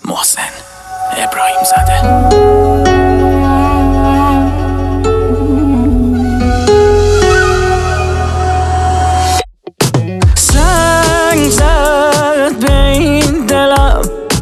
محسن ابراهیم زاده. سنگ زد به این دلم،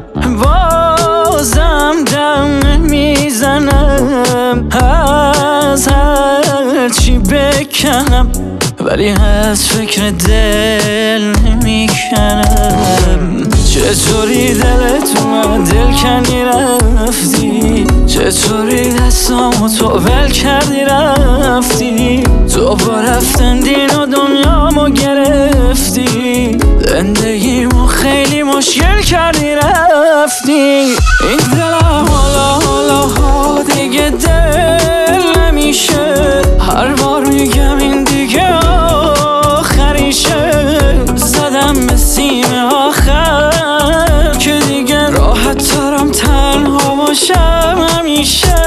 بازم دم میزنم. از هر چی بکنم ولی از فکر دل نمیکنم. چطوری دلت اومد دل کنی رفتی، چطوری دستامو تو ول کردی رفتی. تو با رفتن دین و دنیامو گرفتی، زندگیمو خیلی مشکل کردی رفتی. این دلم حالا دیگه دل نمیشه، هر بار میگم این دیگه آخریشه. زدم به سیم آخر که دیگه راحت ترم تنها باشم همیشه.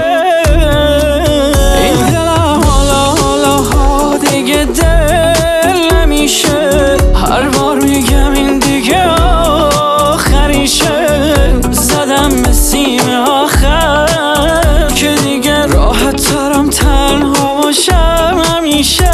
این دلم حالا دیگه دل نمیشه، هر بار میگم این دیگه آخریشه. زدم به سیم آخر که دیگه راحت ترم تنها باشم همیشه.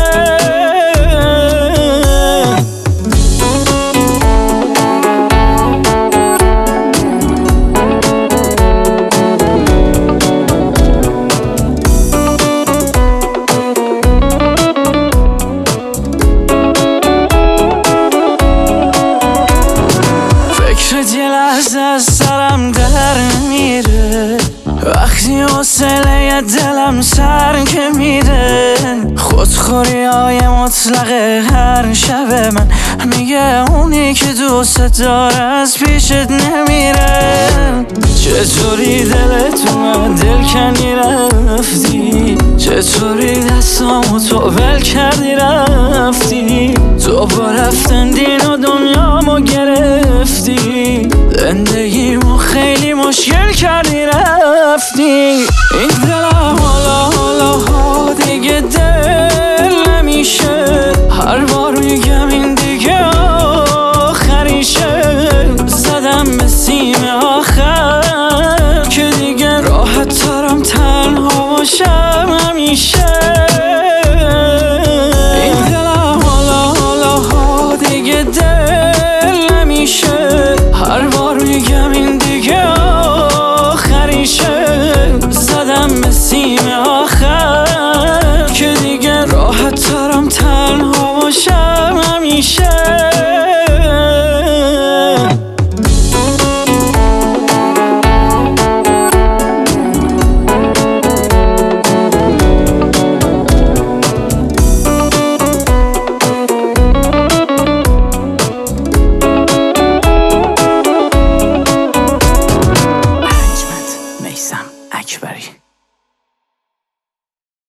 یه لحظه از سرم در میره، وقتی حوصله دلم سر که میره. خودخوری های مطلق هر شب من میگه اونی که دوست داره از پیشت نمیره. چطوری دلت اومد دل کنی رفتی، چطوری دستامو تو ول کردی رفتی. تو با رفتن دین و دنیامو گرفتی، زندگیمو خیلی مشکل کردی رفتی. این دلم حالا دیگه دل نمیشه، هر بار میگم این دیگه آخریشه. زدم به سیم آخر که دیگه راحت ترم تنها باشم همیشه. این دلم حالا دیگه دل نمیشه، هر بار